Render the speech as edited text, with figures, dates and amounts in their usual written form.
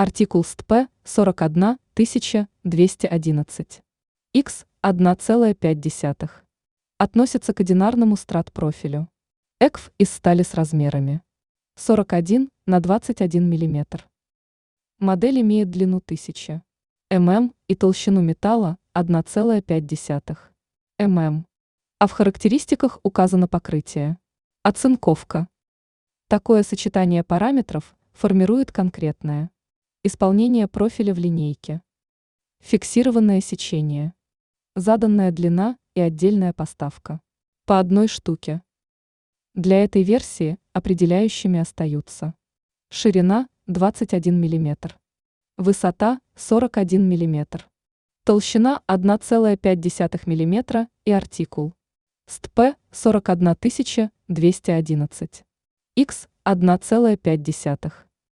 Артикул СТП 41211. Х 1,5. Относится к одинарному стратпрофилю. ЭКФ из стали с размерами 41 на 21 мм. Модель имеет длину 1000 мм и толщину металла 1,5 мм. А в характеристиках указано покрытие. Оцинковка. Такое сочетание параметров формирует конкретное исполнение профиля в линейке. Фиксированное сечение. Заданная длина и отдельная поставка. По одной штуке. Для этой версии определяющими остаются ширина 21 мм, высота 41 мм, толщина 1,5 мм и артикул СТП 41211. Х 1,5.